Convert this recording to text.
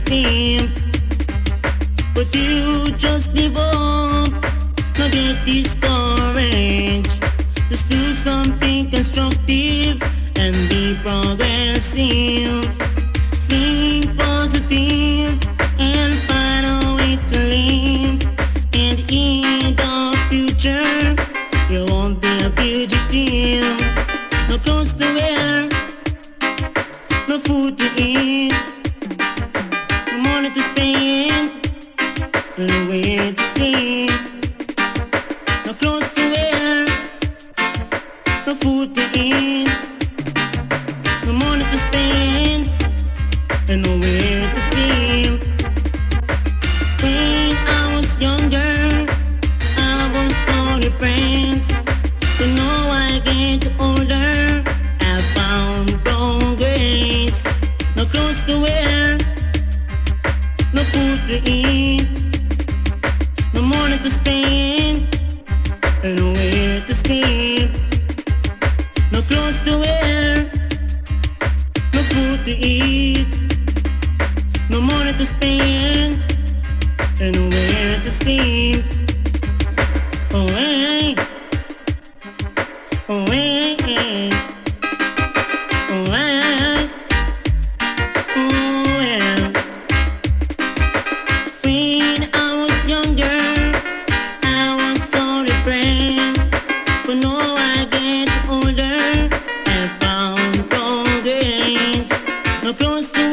steam. But you just live up, not get discouraged. Just do something constructive and be progressive. Think positive and find a way to live. And in the future, you won't be a fugitive. No clothes to wear, no food to eat, no money to spend, nowhere to sleep. No clothes to wear, no food to eat, no money to spend, and nowhere to sleep. When I was younger, I was so depressed. But now I get older, I found progress. No clothes to wear, no food to eat, no money to spend, and nowhere to sleep. No clothes to wear, no food to eat, no money to spend, and nowhere to sleep. Oh, hey. Oh, hey, hey. Oh, hey. Oh, yeah. When I was younger, I was so depressed. But now I get older, I found progress. No clothes to